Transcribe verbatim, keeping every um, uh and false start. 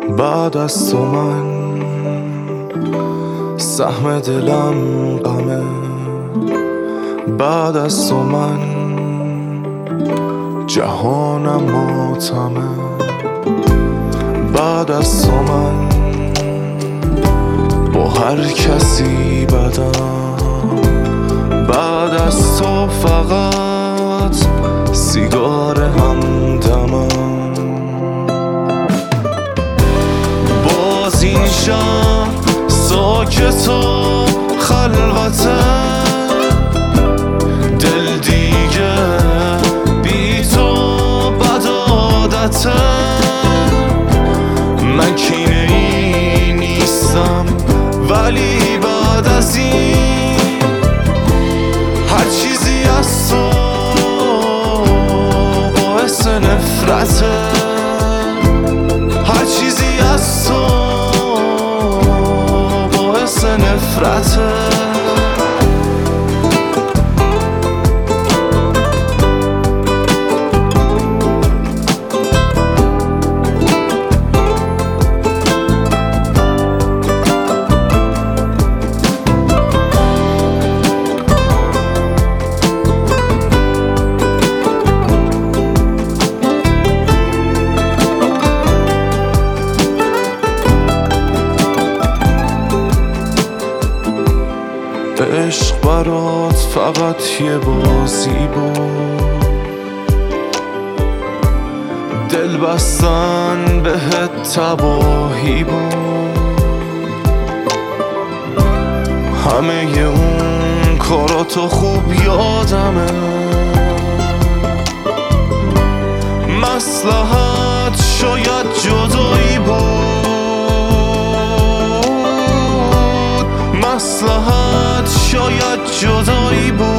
بعد از تو من سهم دلم غمه، بعد از تو من جهانم ماتمه، بعد از تو من با هر کسی بدم، بعد از تو فقط سیگار همدمم. باز این شهر ساکت و خلوته، دل دیگه بی تو بد عادته. من کینه ای نیستم ولی بعد از این هر چیزی از تو باعث نفرته، هر چیزی از تو باعث نفرته. عشق برات فقط یه بازی بود، دل بستن بهت تباهی بود. همه اون کاراتو خوب یادمه، مصلحت شاید جدایی بود، مصلحت شاید جدایی بود.